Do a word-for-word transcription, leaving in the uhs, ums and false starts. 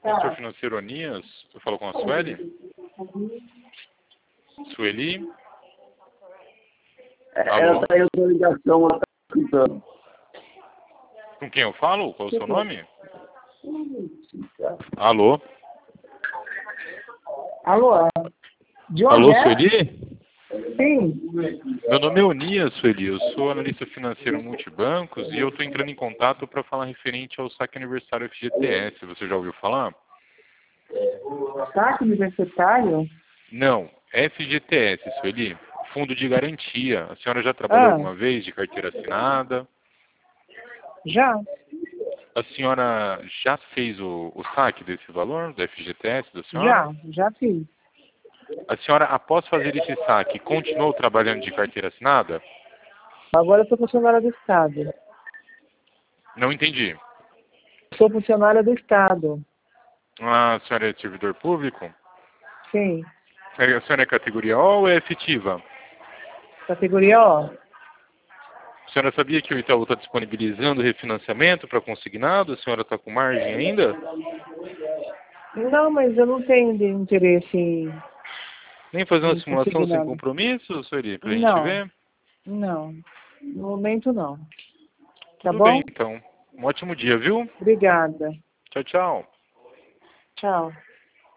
Consultor financeiro Onias, eu falo com a Sueli. Sueli? Ela tá em outra ligação, ela tá escutando. Com quem eu falo? Qual é o seu nome? Alô? Alô? De onde Alô, é? Sueli? Sim. Meu nome é Onias, Sueli. Eu sou analista financeiro multibancos e eu estou entrando em contato para falar referente ao saque aniversário F G T S. Você já ouviu falar? Saque universitário? Não, F G T S, Sueli. Fundo de garantia. A senhora já trabalhou Ah. alguma vez de carteira assinada? Já. A senhora já fez o, o saque desse valor, do F G T S da senhora? Já, já fiz. A senhora, após fazer esse saque, continuou trabalhando de carteira assinada? Agora eu sou funcionária do Estado. Não entendi. Sou funcionária do Estado. Ah, a senhora é servidor público? Sim. A senhora é categoria O ou é efetiva? Categoria O. A senhora sabia que o Itaú está disponibilizando refinanciamento para consignado? A senhora está com margem ainda? Não, mas eu não tenho de interesse em... Nem fazer uma Não simulação consigo sem nada. compromisso, Sueli, para a gente Não. ver? Não. No momento, não. Tá Tudo bom? bem, então. Um ótimo dia, viu? Obrigada. Tchau, tchau. Tchau.